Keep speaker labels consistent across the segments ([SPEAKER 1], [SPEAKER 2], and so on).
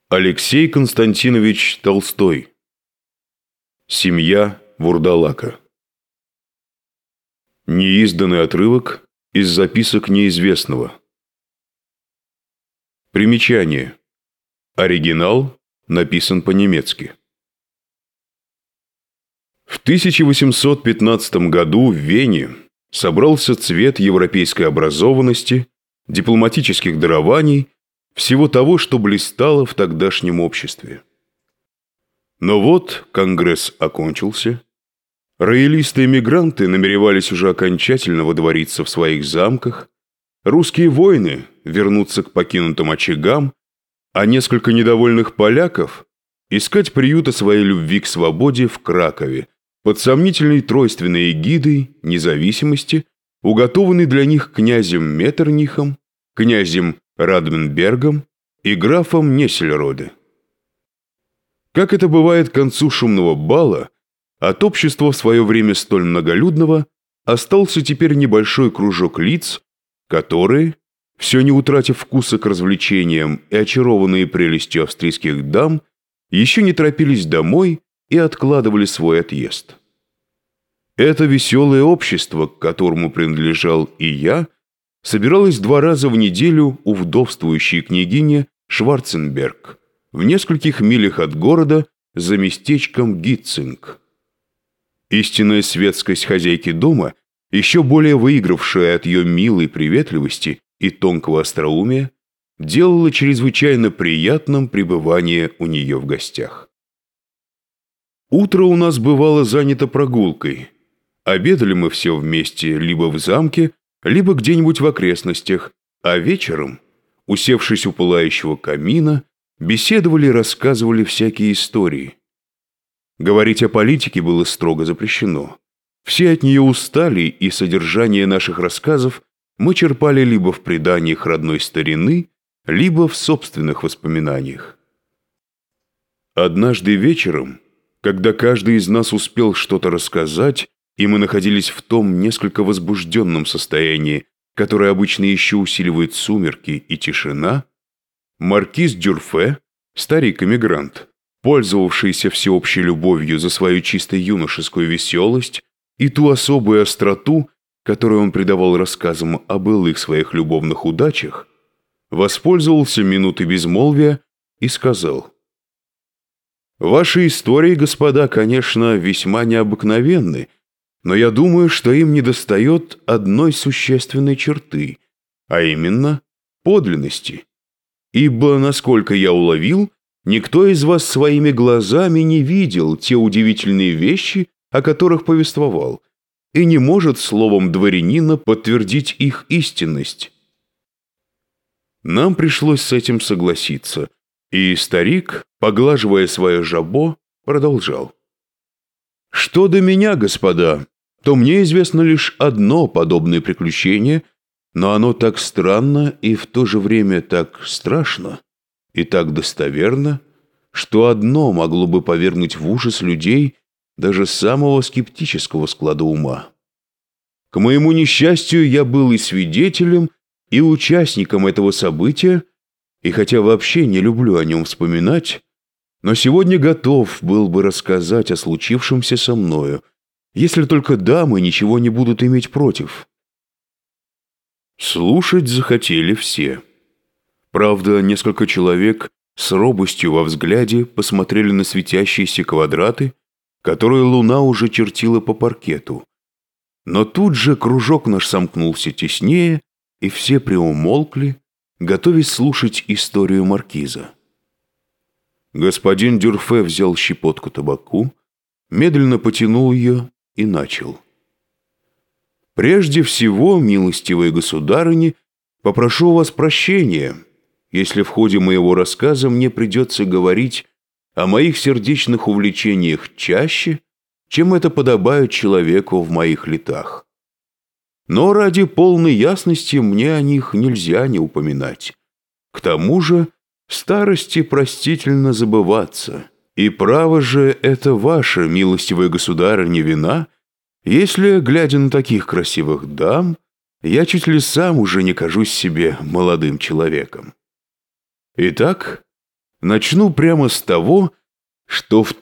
[SPEAKER 1] Алексей Константинович Толстой. Семья вурдалака. Неизданный отрывок из записок неизвестного. Примечание. Оригинал написан по-немецки. В 1815 году в Вене собрался цвет европейской образованности, дипломатических дарований, всего того, что блистало в тогдашнем обществе. Но вот конгресс окончился. Роялисты-эмигранты намеревались уже окончательно водвориться в своих замках, русские воины вернуться к покинутым очагам, а несколько недовольных поляков искать приюта своей любви к свободе в Кракове под сомнительной тройственной эгидой независимости, уготованной для них князем Меттернихом, князем Радбенбергом и графом Нессельроде. Как это бывает к концу шумного бала, от общества в свое время столь многолюдного остался теперь небольшой кружок лиц, которые, все не утратив вкуса к развлечениям и очарованные прелестью австрийских дам, еще не торопились домой и откладывали свой отъезд. Это веселое общество, к которому принадлежал и я, собиралось 2 раза в неделю у вдовствующей княгини Шварценберг, в нескольких милях от города за местечком Гитцинг. Истинная светскость хозяйки дома, еще более выигравшая от ее милой приветливости и тонкого остроумия, делала чрезвычайно приятным пребывание у нее в гостях. Утро у нас бывало занято прогулкой. Обедали мы все вместе либо в замке, либо где-нибудь в окрестностях, а вечером, усевшись у пылающего камина, беседовали и рассказывали всякие истории. Говорить о политике было строго запрещено. Все от нее устали, и содержание наших рассказов мы черпали либо в преданиях родной старины, либо в собственных воспоминаниях. Однажды вечером, когда каждый из нас успел что-то рассказать, и мы находились в том несколько возбужденном состоянии, которое обычно еще усиливает сумерки и тишина, маркиз Дюрфе, старик-эмигрант, пользовавшийся всеобщей любовью за свою чисто юношескую веселость и ту особую остроту, которую он придавал рассказам о былых своих любовных удачах, воспользовался минутой безмолвия и сказал: «Ваши истории, господа, конечно, весьма необыкновенны, но я думаю, что им недостает одной существенной черты, а именно подлинности. Ибо, насколько я уловил, никто из вас своими глазами не видел те удивительные вещи, о которых повествовал, и не может словом дворянина подтвердить их истинность». Нам пришлось с этим согласиться, и старик, поглаживая свое жабо, продолжал: «Что до меня, господа, то мне известно лишь одно подобное приключение, но оно так странно и в то же время так страшно и так достоверно, что одно могло бы повергнуть в ужас людей даже самого скептического склада ума. К моему несчастью, я был и свидетелем, и участником этого события, и хотя вообще не люблю о нем вспоминать, но сегодня готов был бы рассказать о случившемся со мною, если только дамы ничего не будут иметь против». Слушать захотели все. Правда, несколько человек с робостью во взгляде посмотрели на светящиеся квадраты, которые луна уже чертила по паркету. Но тут же кружок наш сомкнулся теснее, и все приумолкли, готовясь слушать историю маркиза. Господин Дюрфе взял щепотку табаку, медленно потянул ее и начал: «Прежде всего, милостивые государыни, попрошу у вас прощения, если в ходе моего рассказа мне придется говорить о моих сердечных увлечениях чаще, чем это подобает человеку в моих летах. Но ради полной ясности мне о них нельзя не упоминать. К тому же старости простительно забываться, и право же это ваша, милостивая государыня, вина, если, глядя на таких красивых дам, я чуть ли сам уже не кажусь себе молодым человеком. Итак, Начну прямо с того, что в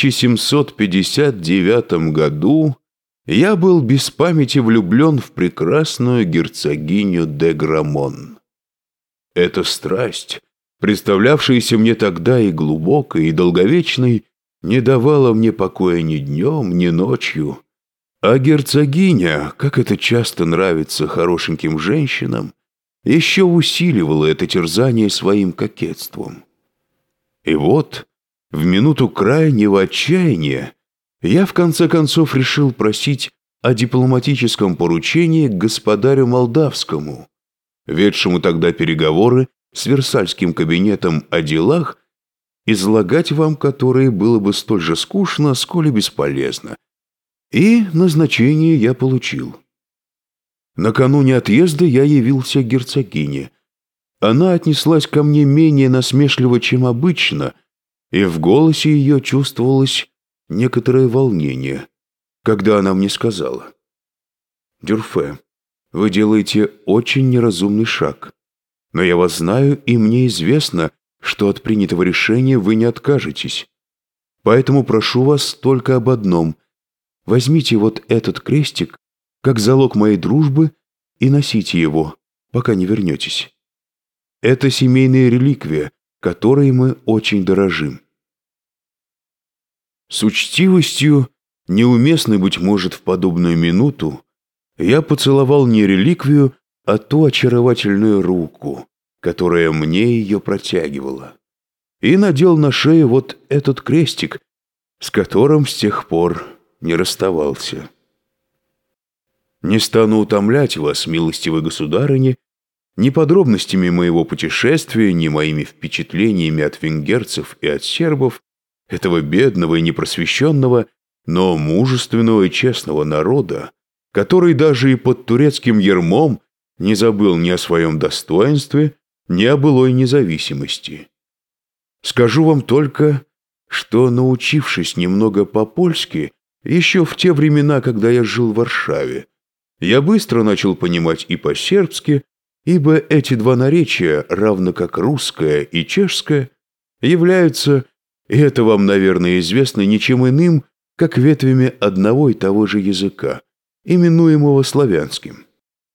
[SPEAKER 1] 1759 году я был без памяти влюблен в прекрасную герцогиню де Грамон. Эта страсть, представлявшаяся мне тогда и глубокой, и долговечной, не давала мне покоя ни днем, ни ночью, а герцогиня, как это часто нравится хорошеньким женщинам, еще усиливала это терзание своим кокетством. И вот, в минуту крайнего отчаяния, я в конце концов решил просить о дипломатическом поручении к господарю Молдавскому, ведшему тогда переговоры с Версальским кабинетом о делах, излагать вам которые было бы столь же скучно, сколь и бесполезно. И назначение я получил. Накануне отъезда я явился к герцогине. Она отнеслась ко мне менее насмешливо, чем обычно, и в голосе ее чувствовалось некоторое волнение, когда она мне сказала: «Дюрфе, вы делаете очень неразумный шаг, но я вас знаю, и мне известно, что от принятого решения вы не откажетесь. Поэтому прошу вас только об одном: возьмите вот этот крестик как залог моей дружбы и носите его, пока не вернетесь. Это семейная реликвия, которой мы очень дорожим». С учтивостью, неуместной, быть может, в подобную минуту, я поцеловал не реликвию, а ту очаровательную руку, которая мне ее протягивала, и надел на шею вот этот крестик, с которым с тех пор не расставался. Не стану утомлять вас, милостивой государыни, ни подробностями моего путешествия, ни моими впечатлениями от венгерцев и от сербов, этого бедного и непросвещенного, но мужественного и честного народа, который даже и под турецким ярмом не забыл ни о своем достоинстве, ни о былой независимости. Скажу вам только, что, научившись немного по-польски, еще в те времена, когда я жил в Варшаве, я быстро начал понимать и по-сербски, ибо эти два наречия, равно как русское и чешское, являются, и это вам, наверное, известно, ничем иным, как ветвями одного и того же языка, именуемого славянским.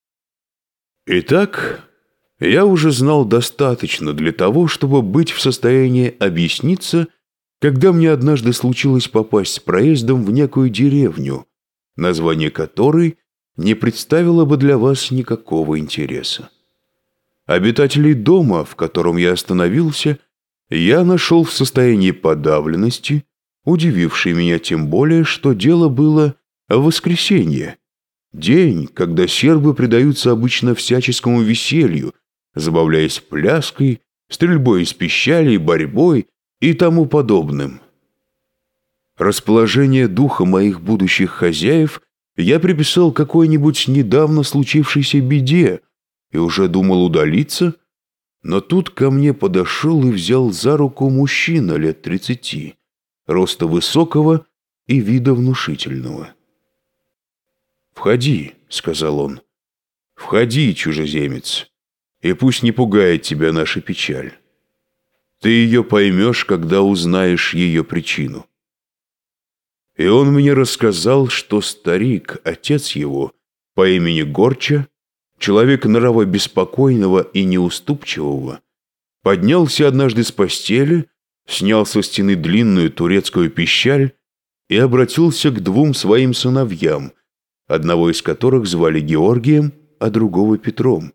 [SPEAKER 1] Итак, я уже знал достаточно для того, чтобы быть в состоянии объясниться, когда мне однажды случилось попасть с проездом в некую деревню, название которой не представило бы для вас никакого интереса. Обитателей дома, в котором я остановился, я нашел в состоянии подавленности, удивившей меня тем более, что дело было в воскресенье, день, когда сербы предаются обычно всяческому веселью, забавляясь пляской, стрельбой из пищали, борьбой и тому подобным. Расположение духа моих будущих хозяев я приписал какой-нибудь недавно случившейся беде и уже думал удалиться, но тут ко мне подошел и взял за руку мужчина лет 30, роста высокого и вида внушительного. «Входи», — сказал он, — «входи, чужеземец, и пусть не пугает тебя наша печаль. Ты ее поймешь, когда узнаешь ее причину». И он мне рассказал, что старик, отец его, по имени Горча, человек нрава беспокойного и неуступчивого, поднялся однажды с постели, снял со стены длинную турецкую пищаль и обратился к двум своим сыновьям, одного из которых звали Георгием, а другого Петром.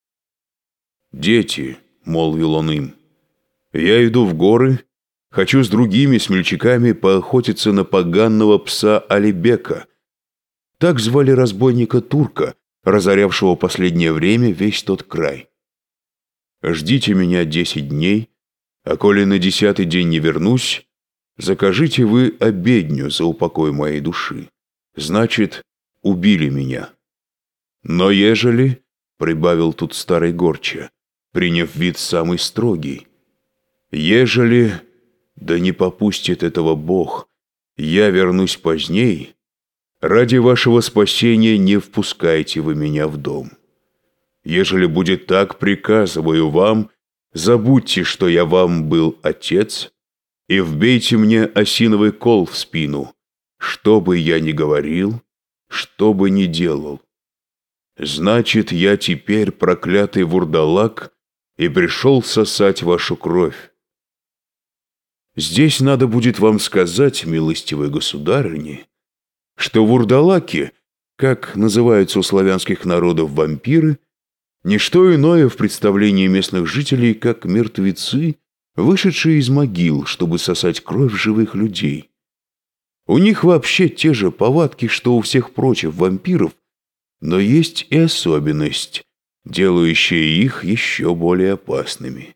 [SPEAKER 1] «Дети», — молвил он им, — «я иду в горы, хочу с другими смельчаками поохотиться на поганого пса Алибека». Так звали разбойника-турка, разорявшего последнее время весь тот край. «Ждите меня 10 дней, а коли на 10-й день не вернусь, закажите вы обедню за упокой моей души. Значит, убили меня. Но ежели, — прибавил тут старый Горча, приняв вид самый строгий, — ежели, да не попустит этого Бог, я вернусь поздней, ради вашего спасения не впускайте вы меня в дом. Ежели будет так, приказываю вам забудьте, что я вам был отец, и вбейте мне осиновый кол в спину, что бы я ни говорил, что бы ни делал. Значит, я теперь проклятый вурдалак и пришел сосать вашу кровь. Здесь надо будет вам сказать, милостивой государыне, что вурдалаки, как называются у славянских народов вампиры, не что иное в представлении местных жителей, как мертвецы, вышедшие из могил, чтобы сосать кровь живых людей. У них вообще те же повадки, что у всех прочих вампиров, но есть и особенность, делающая их еще более опасными.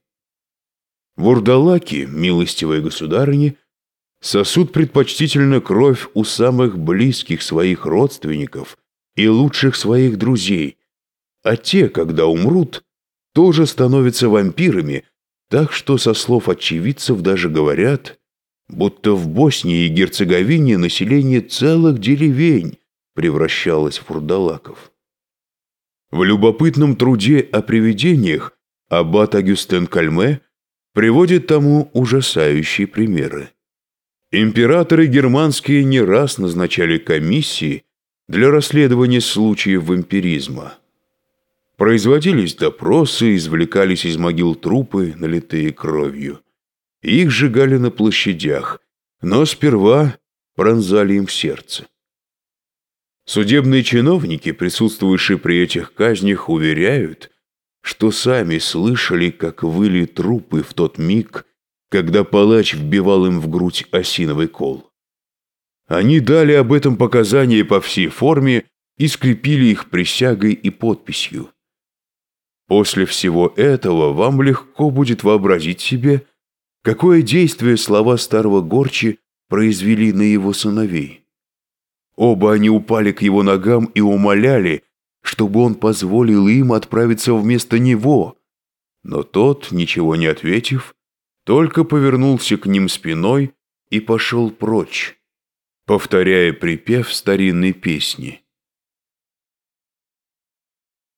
[SPEAKER 1] Вурдалаки, милостивые государыни, сосут предпочтительно кровь у самых близких своих родственников и лучших своих друзей, а те, когда умрут, тоже становятся вампирами, так что со слов очевидцев даже говорят, будто в Боснии и Герцеговине население целых деревень превращалось в вурдалаков. В любопытном труде о привидениях аббат Агюстен Кальме приводит тому ужасающие примеры. Императоры германские не раз назначали комиссии для расследования случаев вампиризма. Производились допросы, извлекались из могил трупы, налитые кровью. Их сжигали на площадях, но сперва пронзали им в сердце. Судебные чиновники, присутствующие при этих казнях, уверяют, что сами слышали, как выли трупы в тот миг, когда палач вбивал им в грудь осиновый кол. Они дали об этом показания по всей форме и скрепили их присягой и подписью. После всего этого вам легко будет вообразить себе, какое действие слова старого Горчи произвели на его сыновей. Оба они упали к его ногам и умоляли, чтобы он позволил им отправиться вместо него. Но тот, ничего не ответив, только повернулся к ним спиной и пошел прочь, повторяя припев старинной песни.